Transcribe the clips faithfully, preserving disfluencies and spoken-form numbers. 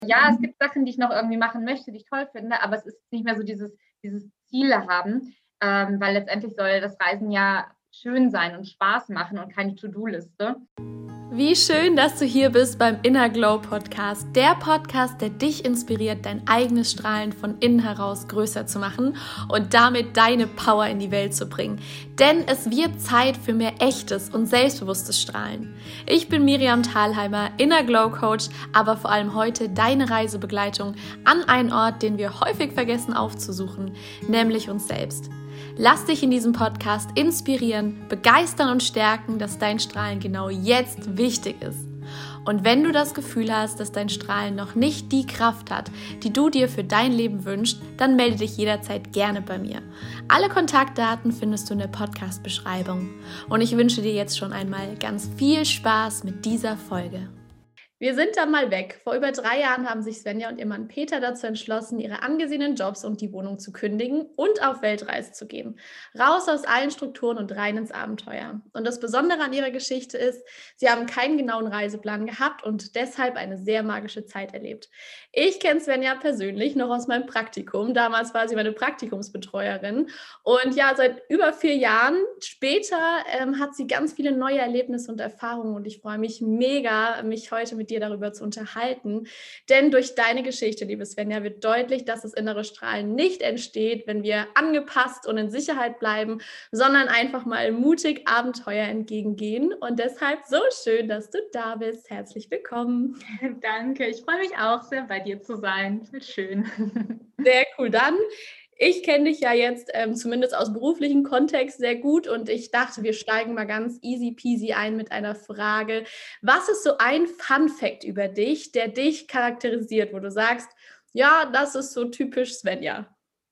ja, es gibt Sachen, die ich noch irgendwie machen möchte, die ich toll finde, aber es ist nicht mehr so dieses, dieses Ziele haben, ähm, weil letztendlich soll das Reisen ja schön sein und Spaß machen und keine To-Do-Liste. Wie schön, dass du hier bist beim Inner Glow Podcast, der Podcast, der dich inspiriert, dein eigenes Strahlen von innen heraus größer zu machen und damit deine Power in die Welt zu bringen. Denn es wird Zeit für mehr echtes und selbstbewusstes Strahlen. Ich bin Miriam Thalheimer, Inner Glow Coach, aber vor allem heute deine Reisebegleitung an einen Ort, den wir häufig vergessen aufzusuchen, nämlich uns selbst. Lass dich in diesem Podcast inspirieren, begeistern und stärken, dass dein Strahlen genau jetzt wichtig ist. Und wenn du das Gefühl hast, dass dein Strahlen noch nicht die Kraft hat, die du dir für dein Leben wünschst, dann melde dich jederzeit gerne bei mir. Alle Kontaktdaten findest du in der Podcast-Beschreibung. Und ich wünsche dir jetzt schon einmal ganz viel Spaß mit dieser Folge. Wir sind dann mal weg. Vor über drei Jahren haben sich Svenja und ihr Mann Peter dazu entschlossen, ihre angesehenen Jobs und die Wohnung zu kündigen und auf Weltreise zu gehen. Raus aus allen Strukturen und rein ins Abenteuer. Und das Besondere an ihrer Geschichte ist, sie haben keinen genauen Reiseplan gehabt und deshalb eine sehr magische Zeit erlebt. Ich kenne Svenja persönlich noch aus meinem Praktikum. Damals war sie meine Praktikumsbetreuerin. Und ja, seit über vier Jahren später ähm, hat sie ganz viele neue Erlebnisse und Erfahrungen. Und ich freue mich mega, mich heute mit dir darüber zu unterhalten. Denn durch deine Geschichte, liebe Svenja, wird deutlich, dass das innere Strahlen nicht entsteht, wenn wir angepasst und in Sicherheit bleiben, sondern einfach mal mutig Abenteuer entgegengehen. Und deshalb so schön, dass du da bist. Herzlich willkommen. Danke, ich freue mich auch sehr, bei dir zu sein. Schön. Sehr cool. Dann, ich kenne dich ja jetzt ähm, zumindest aus beruflichem Kontext sehr gut und ich dachte, wir steigen mal ganz easy peasy ein mit einer Frage. Was ist so ein Fun-Fact über dich, der dich charakterisiert, wo du sagst, ja, das ist so typisch Svenja?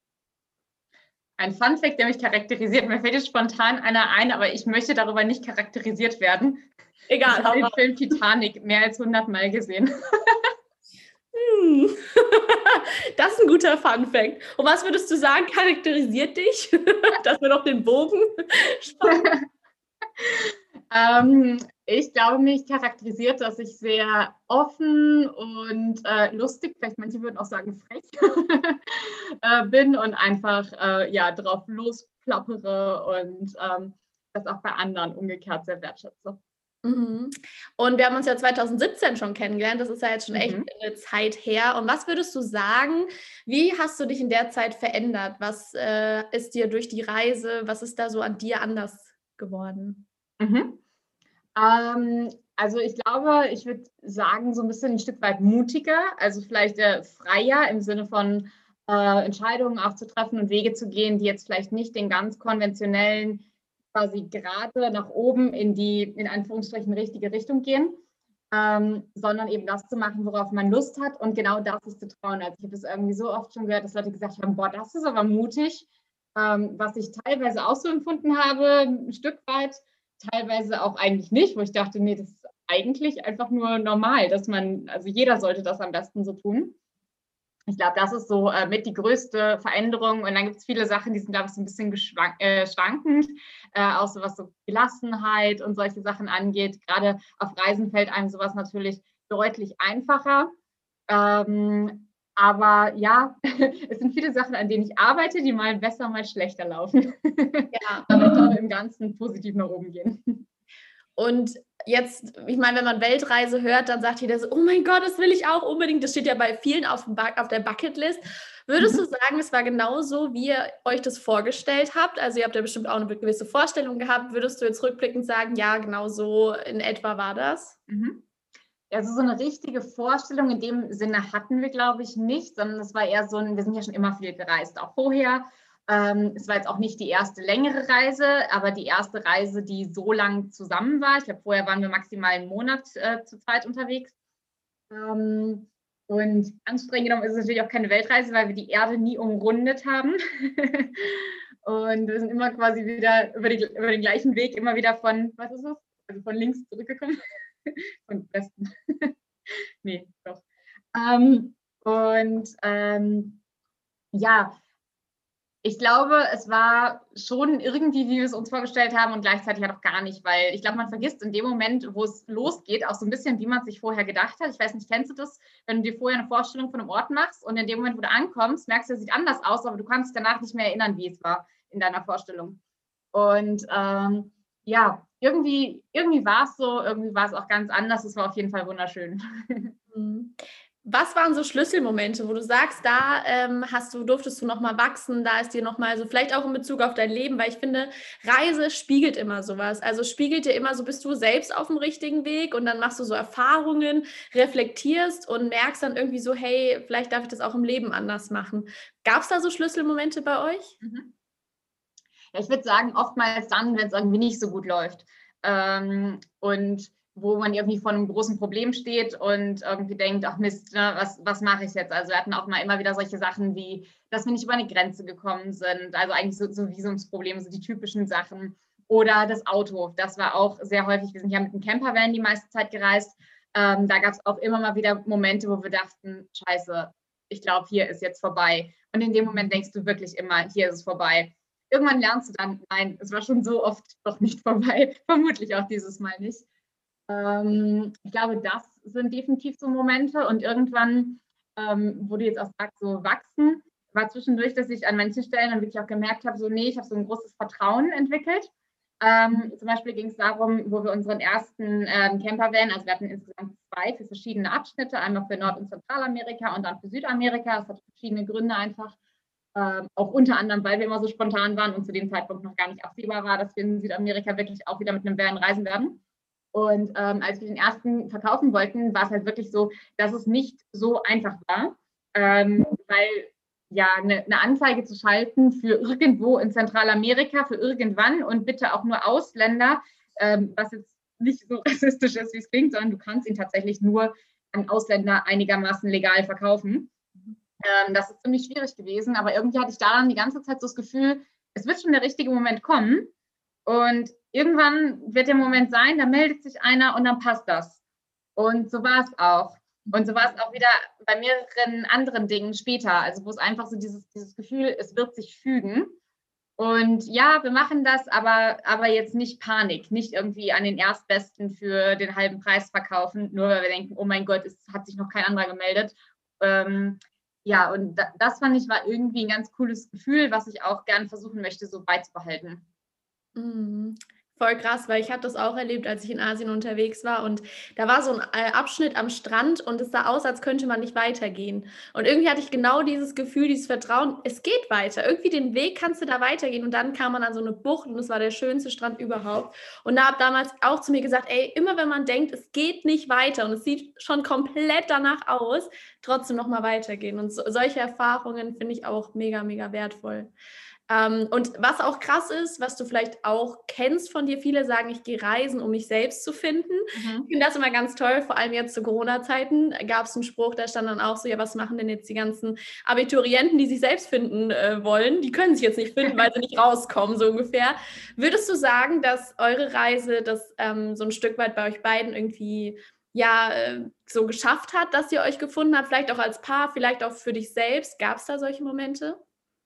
Ein Fun-Fact, der mich charakterisiert. Mir fällt jetzt spontan einer ein, aber ich möchte darüber nicht charakterisiert werden. Egal. Ich habe den Film Titanic mehr als hundert Mal gesehen. Hm. Das ist ein guter Fun-Fact. Und was würdest du sagen, charakterisiert dich? Dass wir noch den Bogen spannen. ähm, ich glaube, mich charakterisiert, dass ich sehr offen und äh, lustig, vielleicht manche würden auch sagen frech, äh, bin und einfach äh, ja, drauf losplappere und ähm, das auch bei anderen umgekehrt sehr wertschätze. Mhm. Und wir haben uns ja zwanzig siebzehn schon kennengelernt. Das ist ja jetzt schon echt Mhm. eine Zeit her. Und was würdest du sagen, wie hast du dich in der Zeit verändert? Was äh, ist dir durch die Reise, was ist da so an dir anders geworden? Mhm. Ähm, also ich glaube, ich würde sagen, so ein bisschen ein Stück weit mutiger, also vielleicht äh, freier im Sinne von äh, Entscheidungen auch zu treffen und Wege zu gehen, die jetzt vielleicht nicht den ganz konventionellen, quasi gerade nach oben in die, in Anführungsstrichen, richtige Richtung gehen, ähm, sondern eben das zu machen, worauf man Lust hat und genau das ist zu trauen. Also ich habe das irgendwie so oft schon gehört, dass Leute gesagt haben, boah, das ist aber mutig, ähm, was ich teilweise auch so empfunden habe, ein Stück weit, teilweise auch eigentlich nicht, wo ich dachte, nee, das ist eigentlich einfach nur normal, dass man, also jeder sollte das am besten so tun. Ich glaube, das ist so äh, mit die größte Veränderung. Und dann gibt es viele Sachen, die sind, glaube ich, so ein bisschen geschwank äh, schwankend, äh, auch so was so Gelassenheit und solche Sachen angeht. Gerade auf Reisen fällt einem sowas natürlich deutlich einfacher. Ähm, aber ja, es sind viele Sachen, an denen ich arbeite, die mal besser, mal schlechter laufen. Ja. Aber ich glaube, im Ganzen positiv nach oben gehen. Und jetzt, ich meine, wenn man Weltreise hört, dann sagt jeder so, oh mein Gott, das will ich auch unbedingt. Das steht ja bei vielen auf, dem ba- auf der Bucketlist. Würdest Mhm. du sagen, es war genauso, wie ihr euch das vorgestellt habt? Also ihr habt ja bestimmt auch eine gewisse Vorstellung gehabt. Würdest du jetzt rückblickend sagen, ja, genau so in etwa war das? Mhm. Also so eine richtige Vorstellung in dem Sinne hatten wir, glaube ich, nicht, sondern es war eher so ein, wir sind ja schon immer viel gereist, auch vorher. Ähm, es war jetzt auch nicht die erste längere Reise, aber die erste Reise, die so lang zusammen war. Ich glaube, vorher waren wir maximal einen Monat äh, zu zweit unterwegs. Ähm, und anstrengend genommen ist es natürlich auch keine Weltreise, weil wir die Erde nie umrundet haben. Und wir sind immer quasi wieder über, die, über den gleichen Weg immer wieder von, was ist es? Also von links zurückgekommen. Von Westen. Nee, doch. Ähm, und ähm, ja, Ich glaube, es war schon irgendwie, wie wir es uns vorgestellt haben und gleichzeitig halt auch gar nicht, weil ich glaube, man vergisst in dem Moment, wo es losgeht, auch so ein bisschen, wie man es sich vorher gedacht hat. Ich weiß nicht, kennst du das, wenn du dir vorher eine Vorstellung von einem Ort machst und in dem Moment, wo du ankommst, merkst du, es sieht anders aus, aber du kannst dich danach nicht mehr erinnern, wie es war in deiner Vorstellung. Und ähm, ja, irgendwie, irgendwie war es so, irgendwie war es auch ganz anders. Es war auf jeden Fall wunderschön. Mhm. Was waren so Schlüsselmomente, wo du sagst, da ähm, hast du, durftest du nochmal wachsen, da ist dir nochmal, also vielleicht auch in Bezug auf dein Leben, weil ich finde, Reise spiegelt immer sowas. Also spiegelt dir immer so, bist du selbst auf dem richtigen Weg und dann machst du so Erfahrungen, reflektierst und merkst dann irgendwie so, hey, vielleicht darf ich das auch im Leben anders machen. Gab es da so Schlüsselmomente bei euch? Mhm. Ja, ich würde sagen, oftmals dann, wenn es irgendwie nicht so gut läuft. Ähm, und wo man irgendwie vor einem großen Problem steht und irgendwie denkt, ach Mist, ne, was, was mache ich jetzt? Also wir hatten auch mal immer wieder solche Sachen wie, dass wir nicht über eine Grenze gekommen sind. Also eigentlich so, so Visumsprobleme, so die typischen Sachen. Oder das Auto, das war auch sehr häufig. Wir sind ja mit dem Campervan die meiste Zeit gereist. Ähm, da gab es auch immer mal wieder Momente, wo wir dachten, scheiße, ich glaube, hier ist jetzt vorbei. Und in dem Moment denkst du wirklich immer, hier ist es vorbei. Irgendwann lernst du dann, nein, es war schon so oft doch nicht vorbei. Vermutlich auch dieses Mal nicht. Ähm, ich glaube, das sind definitiv so Momente. Und irgendwann, ähm, wo du jetzt auch sagst, so wachsen, war zwischendurch, dass ich an manchen Stellen dann wirklich auch gemerkt habe, so nee, ich habe so ein großes Vertrauen entwickelt. Ähm, zum Beispiel ging es darum, wo wir unseren ersten ähm, Campervan, also wir hatten insgesamt zwei für verschiedene Abschnitte, einmal für Nord- und Zentralamerika und dann für Südamerika. Das hat verschiedene Gründe einfach. Ähm, auch unter anderem, weil wir immer so spontan waren und zu dem Zeitpunkt noch gar nicht absehbar war, dass wir in Südamerika wirklich auch wieder mit einem Van reisen werden. Und ähm, als wir den ersten verkaufen wollten, war es halt wirklich so, dass es nicht so einfach war, ähm, weil ja eine, eine Anzeige zu schalten für irgendwo in Zentralamerika, für irgendwann und bitte auch nur Ausländer, ähm, was jetzt nicht so rassistisch ist, wie es klingt, sondern du kannst ihn tatsächlich nur an Ausländer einigermaßen legal verkaufen. Ähm, das ist ziemlich schwierig gewesen, aber irgendwie hatte ich da dann die ganze Zeit so das Gefühl, es wird schon der richtige Moment kommen und irgendwann wird der Moment sein, da meldet sich einer und dann passt das. Und so war es auch. Und so war es auch wieder bei mehreren anderen Dingen später, also wo es einfach so dieses, dieses Gefühl, es wird sich fügen. Und ja, wir machen das, aber, aber jetzt nicht Panik, nicht irgendwie an den Erstbesten für den halben Preis verkaufen, nur weil wir denken, oh mein Gott, es hat sich noch kein anderer gemeldet. Ähm, ja, und das fand ich war irgendwie ein ganz cooles Gefühl, was ich auch gerne versuchen möchte, so beizubehalten. Mhm. Voll krass, weil ich habe das auch erlebt, als ich in Asien unterwegs war und da war so ein äh, Abschnitt am Strand und es sah aus, als könnte man nicht weitergehen. Und irgendwie hatte ich genau dieses Gefühl, dieses Vertrauen, es geht weiter. Irgendwie den Weg kannst du da weitergehen und dann kam man an so eine Bucht und es war der schönste Strand überhaupt. Und da habe damals auch zu mir gesagt, ey, immer wenn man denkt, es geht nicht weiter und es sieht schon komplett danach aus, trotzdem nochmal weitergehen. Und so, solche Erfahrungen finde ich auch mega, mega wertvoll. Ähm, und was auch krass ist, was du vielleicht auch kennst von dir, viele sagen, ich gehe reisen, um mich selbst zu finden. Mhm. Ich finde das immer ganz toll, vor allem jetzt zu Corona-Zeiten gab es einen Spruch, da stand dann auch so, ja, was machen denn jetzt die ganzen Abiturienten, die sich selbst finden äh, wollen? Die können sich jetzt nicht finden, weil sie nicht rauskommen, so ungefähr. Würdest du sagen, dass eure Reise das ähm, so ein Stück weit bei euch beiden irgendwie ja, äh, so geschafft hat, dass ihr euch gefunden habt, vielleicht auch als Paar, vielleicht auch für dich selbst? Gab es da solche Momente?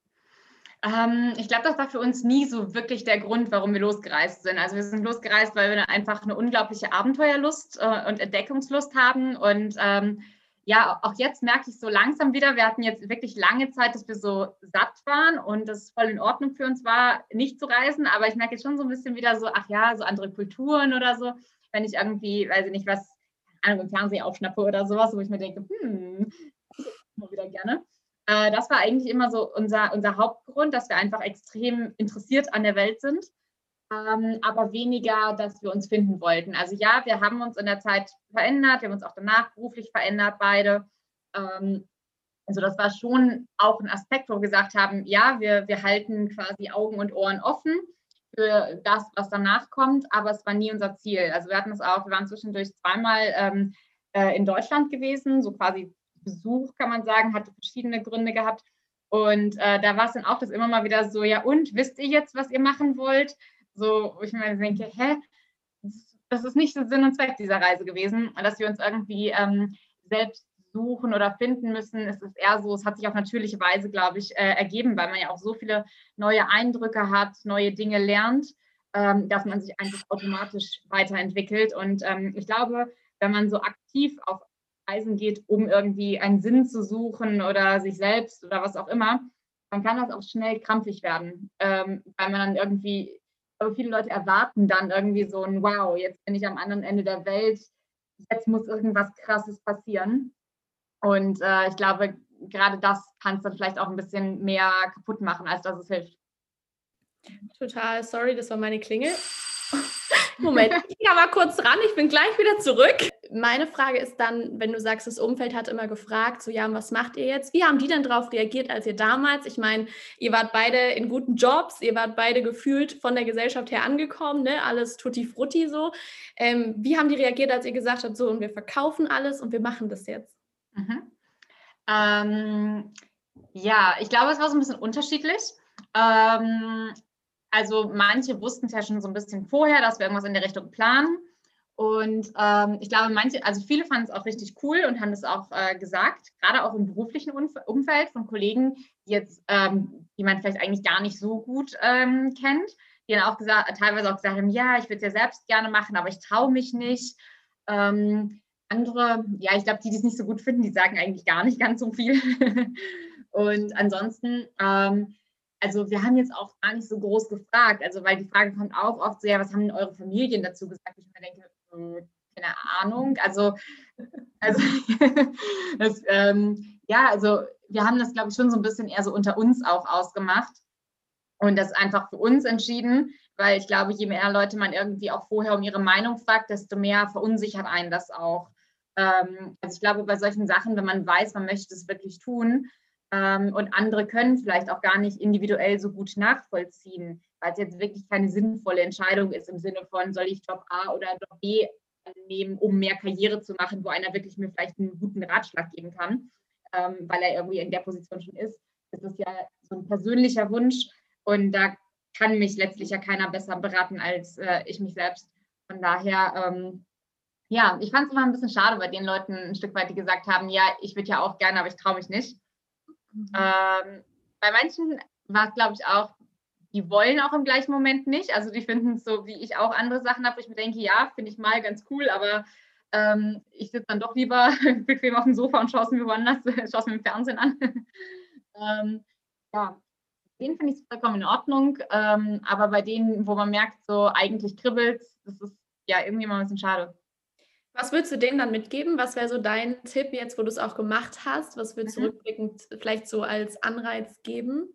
Ähm, ich glaube, das war für uns nie so wirklich der Grund, warum wir losgereist sind. Also wir sind losgereist, weil wir einfach eine unglaubliche Abenteuerlust äh, und Entdeckungslust haben. Und ähm, ja, auch jetzt merke ich so langsam wieder, wir hatten jetzt wirklich lange Zeit, dass wir so satt waren und das voll in Ordnung für uns war, nicht zu reisen. Aber ich merke jetzt schon so ein bisschen wieder so, ach ja, so andere Kulturen oder so. Wenn ich irgendwie, weiß ich nicht, was im Fernsehen aufschnappe oder sowas, wo ich mir denke, hm, das ist mal wieder gerne. Äh, das war eigentlich immer so unser, unser Hauptgrund, dass wir einfach extrem interessiert an der Welt sind, ähm, aber weniger, dass wir uns finden wollten. Also ja, wir haben uns in der Zeit verändert, wir haben uns auch danach beruflich verändert, beide. Ähm, also das war schon auch ein Aspekt, wo wir gesagt haben, ja, wir, wir halten quasi Augen und Ohren offen für das, was danach kommt, aber es war nie unser Ziel. Also wir hatten es auch, wir waren zwischendurch zweimal ähm, äh, in Deutschland gewesen, so quasi Besuch, kann man sagen, hatte verschiedene Gründe gehabt. Und äh, da war es dann auch das immer mal wieder so, ja und, wisst ihr jetzt, was ihr machen wollt? So, wo ich mir denke, hä, das ist nicht der Sinn und Zweck dieser Reise gewesen, dass wir uns irgendwie ähm, selbst suchen oder finden müssen. Es ist eher so, es hat sich auf natürliche Weise, glaube ich, äh, ergeben, weil man ja auch so viele neue Eindrücke hat, neue Dinge lernt, ähm, dass man sich einfach automatisch weiterentwickelt. Und ähm, ich glaube, wenn man so aktiv auf Reisen geht, um irgendwie einen Sinn zu suchen oder sich selbst oder was auch immer, dann kann das auch schnell krampfig werden, ähm, weil man dann irgendwie, aber viele Leute erwarten dann irgendwie so ein Wow, jetzt bin ich am anderen Ende der Welt, jetzt muss irgendwas Krasses passieren. Und äh, ich glaube, gerade das kann es dann vielleicht auch ein bisschen mehr kaputt machen, als dass es hilft. Total, sorry, das war meine Klingel. Moment, ich gehe mal kurz ran, ich bin gleich wieder zurück. Meine Frage ist dann, wenn du sagst, das Umfeld hat immer gefragt, so ja, was macht ihr jetzt? Wie haben die denn darauf reagiert, als ihr damals, ich meine, ihr wart beide in guten Jobs, ihr wart beide gefühlt von der Gesellschaft her angekommen, ne? Alles tutti frutti so. Ähm, wie haben die reagiert, als ihr gesagt habt, so und wir verkaufen alles und wir machen das jetzt? Mhm. Ähm, ja, ich glaube, es war so ein bisschen unterschiedlich. Ähm, also manche wussten es ja schon so ein bisschen vorher, dass wir irgendwas in der Richtung planen. Und ähm, ich glaube, manche, also viele fanden es auch richtig cool und haben es auch äh, gesagt, gerade auch im beruflichen Umf- Umfeld von Kollegen, die jetzt, ähm, die man vielleicht eigentlich gar nicht so gut ähm, kennt, die dann auch gesagt, teilweise auch gesagt haben, ja, ich würde es ja selbst gerne machen, aber ich traue mich nicht. Ähm, andere, ja, ich glaube, die, die es nicht so gut finden, die sagen eigentlich gar nicht ganz so viel. Und ansonsten, ähm, also wir haben jetzt auch gar nicht so groß gefragt, also weil die Frage kommt auch oft so, ja, was haben denn eure Familien dazu gesagt? Ich mir denke, hm, keine Ahnung, also, also das, ähm, ja, also wir haben das, glaube ich, schon so ein bisschen eher so unter uns auch ausgemacht und das einfach für uns entschieden, weil ich glaube, je mehr Leute man irgendwie auch vorher um ihre Meinung fragt, desto mehr verunsichert einen das auch. Ähm, also ich glaube, bei solchen Sachen, wenn man weiß, man möchte es wirklich tun, ähm, und andere können vielleicht auch gar nicht individuell so gut nachvollziehen, weil es jetzt wirklich keine sinnvolle Entscheidung ist im Sinne von, soll ich Job A oder Job B nehmen, um mehr Karriere zu machen, wo einer wirklich mir vielleicht einen guten Ratschlag geben kann, ähm, weil er irgendwie in der Position schon ist. Das ist ja so ein persönlicher Wunsch und da kann mich letztlich ja keiner besser beraten als äh, ich mich selbst. Von daher, ähm, ja, ich fand es immer ein bisschen schade bei den Leuten ein Stück weit, die gesagt haben, ja, ich würde ja auch gerne, aber ich traue mich nicht. Mhm. Ähm, bei manchen war es, glaube ich, auch, die wollen auch im gleichen Moment nicht. Also die finden es so, wie ich auch andere Sachen habe, wo ich mir denke, ja, finde ich mal ganz cool, aber ähm, ich sitze dann doch lieber bequem auf dem Sofa und schaue es mir woanders, schaue es mir im Fernsehen an. ähm, ja, den finde ich vollkommen in Ordnung. Ähm, aber bei denen, wo man merkt, so eigentlich kribbelt, das ist ja irgendwie mal ein bisschen schade. Was würdest du denen dann mitgeben? Was wäre so dein Tipp jetzt, wo du es auch gemacht hast? Was würdest du Mhm. rückblickend vielleicht so als Anreiz geben?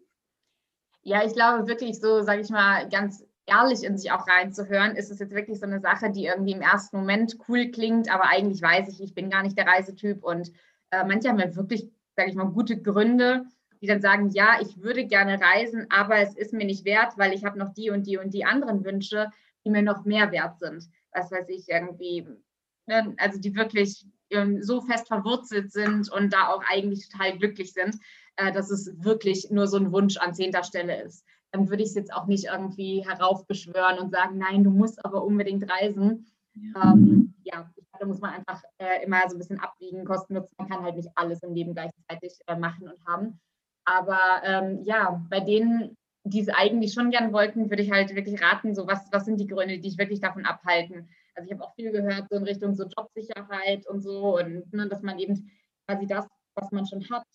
Ja, ich glaube wirklich so, sage ich mal, ganz ehrlich in sich auch reinzuhören. Ist es jetzt wirklich so eine Sache, die irgendwie im ersten Moment cool klingt, aber eigentlich weiß ich, ich bin gar nicht der Reisetyp und äh, manche haben ja wirklich, sage ich mal, gute Gründe, die dann sagen, ja, ich würde gerne reisen, aber es ist mir nicht wert, weil ich habe noch die und die und die anderen Wünsche, die mir noch mehr wert sind. Was weiß ich, irgendwie, ne, also die wirklich ähm, so fest verwurzelt sind und da auch eigentlich total glücklich sind, äh, dass es wirklich nur so ein Wunsch an zehnter Stelle ist. Dann würde ich es jetzt auch nicht irgendwie heraufbeschwören und sagen, nein, du musst aber unbedingt reisen. Ja, ähm, ja da muss man einfach äh, immer so ein bisschen abwiegen, Kosten nutzen. Man kann halt nicht alles im Leben gleichzeitig äh, machen und haben. Aber ähm, ja, bei denen, die es eigentlich schon gern wollten, würde ich halt wirklich raten, so was, was sind die Gründe, die dich wirklich davon abhalten. Also ich habe auch viel gehört, so in Richtung so Jobsicherheit und so und ne, dass man eben quasi das, was man schon hat,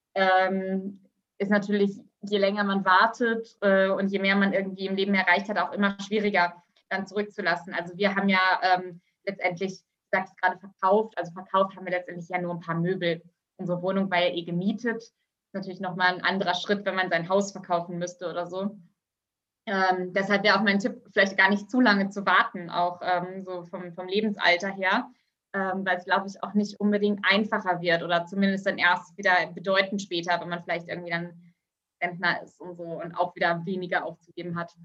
ähm, ist natürlich, je länger man wartet äh, und je mehr man irgendwie im Leben erreicht hat, auch immer schwieriger dann zurückzulassen. Also wir haben ja ähm, letztendlich, ich sag's gerade, verkauft. Also verkauft haben wir letztendlich ja nur ein paar Möbel. Unsere Wohnung war ja eh gemietet. Das ist natürlich nochmal ein anderer Schritt, wenn man sein Haus verkaufen müsste oder so. Ähm, deshalb wäre auch mein Tipp, vielleicht gar nicht zu lange zu warten, auch ähm, so vom, vom Lebensalter her, ähm, weil es, glaube ich, auch nicht unbedingt einfacher wird oder zumindest dann erst wieder bedeutend später, wenn man vielleicht irgendwie dann Rentner ist und so und auch wieder weniger aufzugeben hat.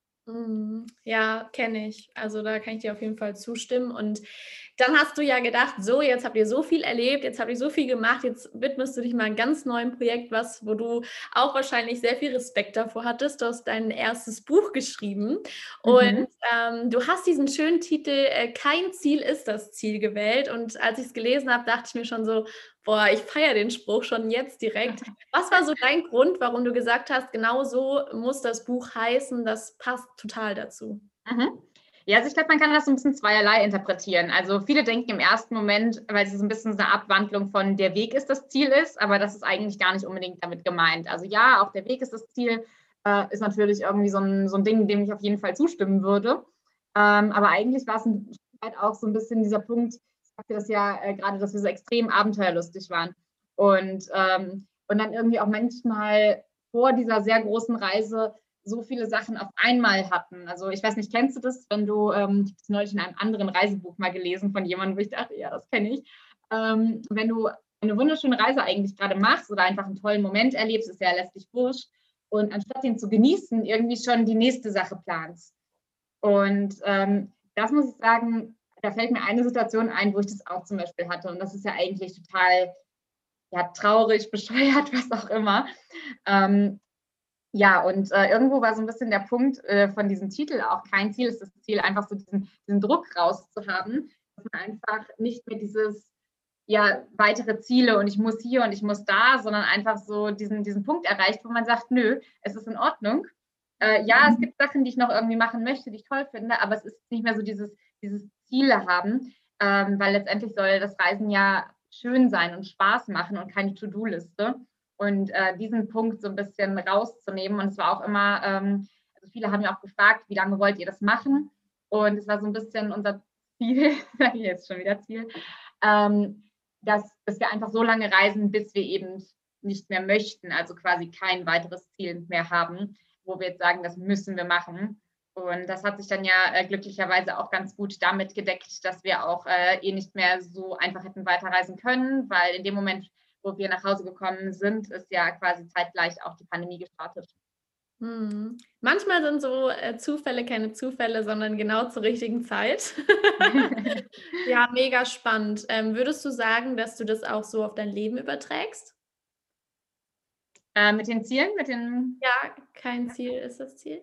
Ja, kenne ich. Also da kann ich dir auf jeden Fall zustimmen. Und dann hast du ja gedacht, so, jetzt habt ihr so viel erlebt, jetzt habt ihr so viel gemacht, jetzt widmest du dich mal einem ganz neuen Projekt, was, wo du auch wahrscheinlich sehr viel Respekt davor hattest. Du hast dein erstes Buch geschrieben und Mhm. ähm, du hast diesen schönen Titel äh, Kein Ziel ist das Ziel gewählt. Und als ich es gelesen habe, dachte ich mir schon so, Boah, ich feiere den Spruch schon jetzt direkt. Was war so dein Grund, warum du gesagt hast, genau so muss das Buch heißen, das passt total dazu? Mhm. Ja, also ich glaube, man kann das so ein bisschen zweierlei interpretieren. Also viele denken im ersten Moment, weil es so ein bisschen so eine Abwandlung von der Weg ist das Ziel ist, aber das ist eigentlich gar nicht unbedingt damit gemeint. Also ja, auch der Weg ist das Ziel, äh, ist natürlich irgendwie so ein, so ein Ding, dem ich auf jeden Fall zustimmen würde. Ähm, aber eigentlich war es ein Stück weit auch so ein bisschen dieser Punkt, ich sagte das ja äh, gerade, dass wir so extrem abenteuerlustig waren. Und, ähm, und dann irgendwie auch manchmal vor dieser sehr großen Reise so viele Sachen auf einmal hatten. Also ich weiß nicht, kennst du das, wenn du, ähm, ich habe es neulich in einem anderen Reisebuch mal gelesen von jemandem, wo ich dachte, ja, das kenne ich. Ähm, wenn du eine wunderschöne Reise eigentlich gerade machst oder einfach einen tollen Moment erlebst, ist ja letztlich wurscht. Und anstatt den zu genießen, irgendwie schon die nächste Sache planst. Und ähm, das muss ich sagen, da fällt mir eine Situation ein, wo ich das auch zum Beispiel hatte. Und das ist ja eigentlich total ja, traurig, bescheuert, was auch immer. Ähm, ja, und äh, irgendwo war so ein bisschen der Punkt äh, von diesem Titel auch, kein Ziel ist das Ziel, einfach so diesen, diesen Druck rauszuhaben, dass man einfach nicht mehr dieses, ja, weitere Ziele und ich muss hier und ich muss da, sondern einfach so diesen, diesen Punkt erreicht, wo man sagt, nö, es ist in Ordnung. Äh, ja, es gibt Sachen, die ich noch irgendwie machen möchte, die ich toll finde, aber es ist nicht mehr so dieses, dieses Ziele haben, ähm, weil letztendlich soll das Reisen ja schön sein und Spaß machen und keine To-Do-Liste. Und äh, diesen Punkt so ein bisschen rauszunehmen. Und es war auch immer, ähm, also viele haben ja auch gefragt, wie lange wollt ihr das machen? Und es war so ein bisschen unser Ziel, jetzt schon wieder Ziel, ähm, dass, dass wir einfach so lange reisen, bis wir eben nicht mehr möchten, also quasi kein weiteres Ziel mehr haben, wo wir jetzt sagen, das müssen wir machen. Und das hat sich dann ja äh, glücklicherweise auch ganz gut damit gedeckt, dass wir auch äh, eh nicht mehr so einfach hätten weiterreisen können, weil in dem Moment, wo wir nach Hause gekommen sind, ist ja quasi zeitgleich auch die Pandemie gestartet. Mhm. Manchmal sind so, äh, Zufälle keine Zufälle, sondern genau zur richtigen Zeit. Ja, mega spannend. Ähm, würdest du sagen, dass du das auch so auf dein Leben überträgst? äh, mit den Zielen, mit den Ja, kein Ziel ist das Ziel?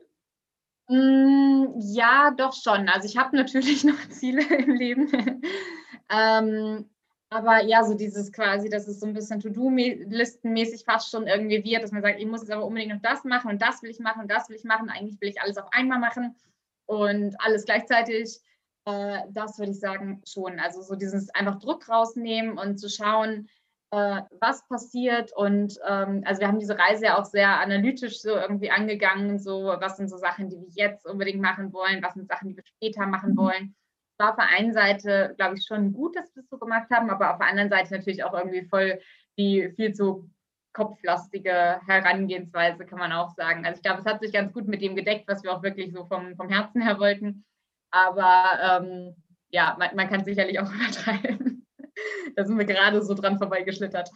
Hm, ja, doch schon. Also, ich habe natürlich noch Ziele im Leben. Ähm, aber ja, so dieses quasi, dass es so ein bisschen To-do-Listenmäßig fast schon irgendwie wird, dass man sagt: „Ich muss jetzt aber unbedingt noch das machen und das will ich machen und das will ich machen. Eigentlich will ich alles auf einmal machen und alles gleichzeitig.“ Äh, das würde ich sagen, schon. Also, so dieses einfach Druck rausnehmen und zu schauen, äh, was passiert. Und ähm, also wir haben diese Reise ja auch sehr analytisch so irgendwie angegangen, so was sind so Sachen, die wir jetzt unbedingt machen wollen, was sind Sachen, die wir später machen wollen. War auf der einen Seite, glaube ich, schon gut, dass wir es so gemacht haben, aber auf der anderen Seite natürlich auch irgendwie voll die viel zu kopflastige Herangehensweise, kann man auch sagen. Also ich glaube, es hat sich ganz gut mit dem gedeckt, was wir auch wirklich so vom, vom Herzen her wollten. Aber ähm, ja, man, man kann es sicherlich auch übertreiben. Da sind wir gerade so dran vorbeigeschlittert.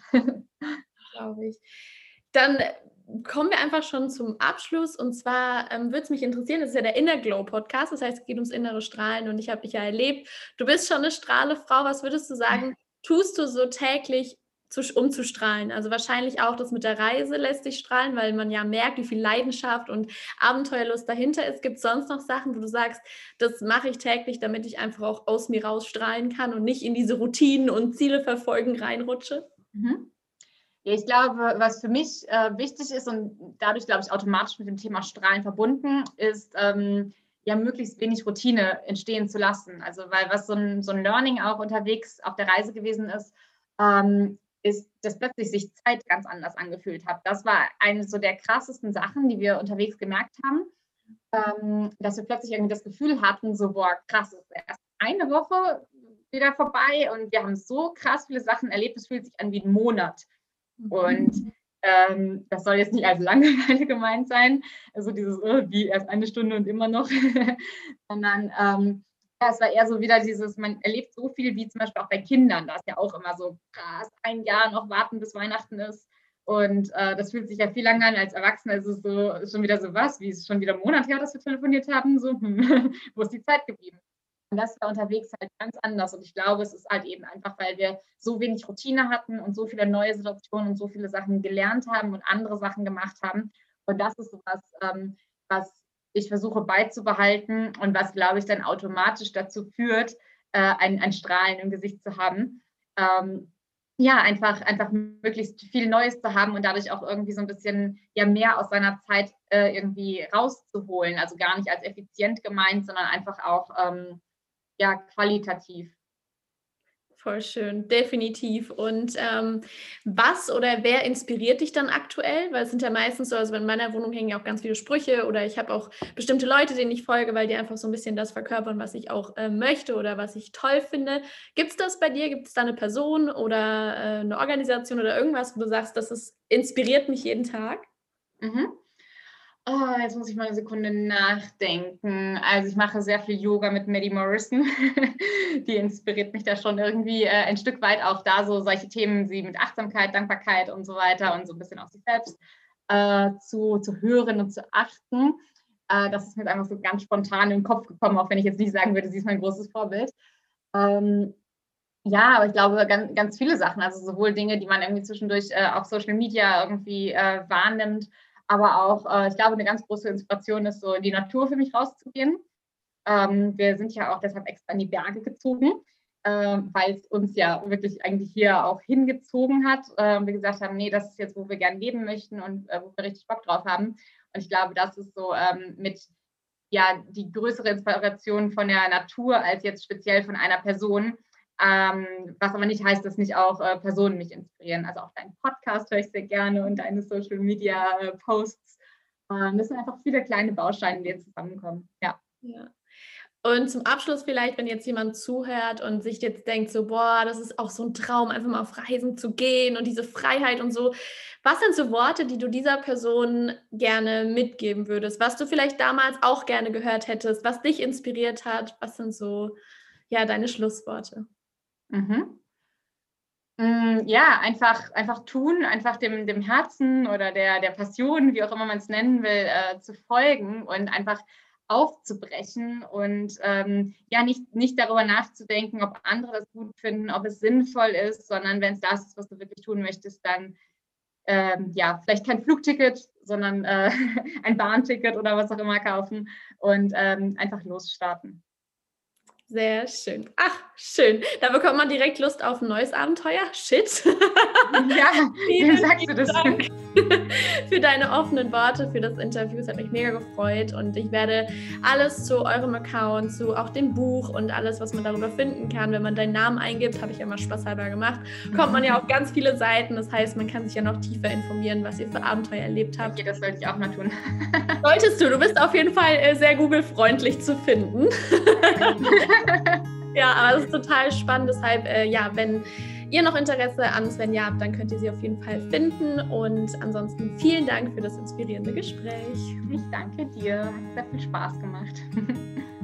Glaube ich. Dann äh, kommen wir einfach schon zum Abschluss. Und zwar ähm, würde es mich interessieren, das ist ja der Inner Glow Podcast, das heißt, es geht ums innere Strahlen und ich habe dich ja erlebt. Du bist schon eine Strahlefrau. Was würdest du sagen, tust du so täglich, zu, um zu strahlen? Also wahrscheinlich auch das mit der Reise lässt sich strahlen, weil man ja merkt, wie viel Leidenschaft und Abenteuerlust dahinter ist. Gibt es sonst noch Sachen, wo du sagst, das mache ich täglich, damit ich einfach auch aus mir raus strahlen kann und nicht in diese Routinen und Ziele verfolgen reinrutsche? Mhm. Ja, ich glaube, was für mich äh, wichtig ist und dadurch, glaube ich, automatisch mit dem Thema Strahlen verbunden ist, ähm, ja, möglichst wenig Routine entstehen zu lassen. Also, weil was so ein, so ein Learning auch unterwegs auf der Reise gewesen ist, ähm, ist, dass plötzlich sich Zeit ganz anders angefühlt hat. Das war eine so der krassesten Sachen, die wir unterwegs gemerkt haben, ähm, dass wir plötzlich irgendwie das Gefühl hatten, so, boah, krass, ist erst eine Woche wieder vorbei und wir haben so krass viele Sachen erlebt, es fühlt sich an wie ein Monat. Und ähm, das soll jetzt nicht als Langeweile gemeint sein, also dieses, oh, wie erst eine Stunde und immer noch, sondern ähm, ja, es war eher so wieder dieses, man erlebt so viel wie zum Beispiel auch bei Kindern, da ist ja auch immer so krass, ein Jahr noch warten, bis Weihnachten ist. Und äh, das fühlt sich ja viel länger an als Erwachsene. Ist es so, ist schon wieder so was, wie es schon wieder einen Monat her, dass wir telefoniert haben, so, hm, wo ist die Zeit geblieben? Und das war unterwegs halt ganz anders. Und ich glaube, es ist halt eben einfach, weil wir so wenig Routine hatten und so viele neue Situationen und so viele Sachen gelernt haben und andere Sachen gemacht haben. Und das ist so was, ähm, was ich versuche beizubehalten und was, glaube ich, dann automatisch dazu führt, äh, ein, ein Strahlen im Gesicht zu haben. Ähm, ja, einfach, einfach möglichst viel Neues zu haben und dadurch auch irgendwie so ein bisschen ja mehr aus seiner Zeit äh, irgendwie rauszuholen. Also gar nicht als effizient gemeint, sondern einfach auch ähm, ja, qualitativ. Voll schön, definitiv. Und ähm, was oder wer inspiriert dich dann aktuell? Weil es sind ja meistens so, also in meiner Wohnung hängen ja auch ganz viele Sprüche oder ich habe auch bestimmte Leute, denen ich folge, weil die einfach so ein bisschen das verkörpern, was ich auch äh, möchte oder was ich toll finde. Gibt es das bei dir? Gibt es da eine Person oder äh, eine Organisation oder irgendwas, wo du sagst, das ist, inspiriert mich jeden Tag? Mhm. Oh, jetzt muss ich mal eine Sekunde nachdenken. Also ich mache sehr viel Yoga mit Maddie Morrison. Die inspiriert mich da schon irgendwie äh, ein Stück weit auch da, so solche Themen wie mit Achtsamkeit, Dankbarkeit und so weiter und so ein bisschen auf sich selbst äh, zu, zu hören und zu achten. Äh, das ist mir einfach so ganz spontan in den Kopf gekommen, auch wenn ich jetzt nicht sagen würde, sie ist mein großes Vorbild. Ähm, ja, aber ich glaube, ganz, ganz viele Sachen, also sowohl Dinge, die man irgendwie zwischendurch äh, auf Social Media irgendwie äh, wahrnimmt, aber auch, äh, ich glaube, eine ganz große Inspiration ist, so in die Natur für mich rauszugehen. Ähm, wir sind ja auch deshalb extra in die Berge gezogen, äh, weil es uns ja wirklich eigentlich hier auch hingezogen hat. Äh, wir gesagt haben, nee, das ist jetzt, wo wir gerne leben möchten und äh, wo wir richtig Bock drauf haben. Und ich glaube, das ist so ähm, mit ja die größere Inspiration von der Natur als jetzt speziell von einer Person. Ähm, was aber nicht heißt, dass nicht auch äh, Personen mich inspirieren. Also auch deinen Podcast höre ich sehr gerne und deine Social Media äh, Posts. Ähm, das sind einfach viele kleine Bausteine, die jetzt zusammenkommen. Ja. Ja. Und zum Abschluss vielleicht, wenn jetzt jemand zuhört und sich jetzt denkt, so, boah, das ist auch so ein Traum, einfach mal auf Reisen zu gehen und diese Freiheit und so. Was sind so Worte, die du dieser Person gerne mitgeben würdest, was du vielleicht damals auch gerne gehört hättest, was dich inspiriert hat? Was sind so, ja, deine Schlussworte? Mhm. Ja, einfach, einfach tun, einfach dem, dem Herzen oder der, der Passion, wie auch immer man es nennen will, äh, zu folgen und einfach aufzubrechen und ähm, ja, nicht, nicht darüber nachzudenken, ob andere das gut finden, ob es sinnvoll ist, sondern wenn es das ist, was du wirklich tun möchtest, dann ähm, ja, vielleicht kein Flugticket, sondern äh, ein Bahnticket oder was auch immer kaufen und ähm, einfach losstarten. Sehr schön. Ach, schön. Da bekommt man direkt Lust auf ein neues Abenteuer. Shit. Ja, wem Vielen, sagst du vielen das? Dank für deine offenen Worte, für das Interview. Es hat mich mega gefreut und ich werde alles zu eurem Account, zu auch dem Buch und alles, was man darüber finden kann, wenn man deinen Namen eingibt, habe ich ja mal spaßhalber gemacht, kommt man ja auf ganz viele Seiten. Das heißt, man kann sich ja noch tiefer informieren, was ihr für Abenteuer erlebt habt. Okay, das sollte ich auch mal tun. Solltest du, du bist auf jeden Fall sehr Google-freundlich zu finden. Ja, aber es ist total spannend. Deshalb, äh, ja, wenn ihr noch Interesse an Svenja habt, dann könnt ihr sie auf jeden Fall finden. Und ansonsten vielen Dank für das inspirierende Gespräch. Ich danke dir. Hat sehr viel Spaß gemacht.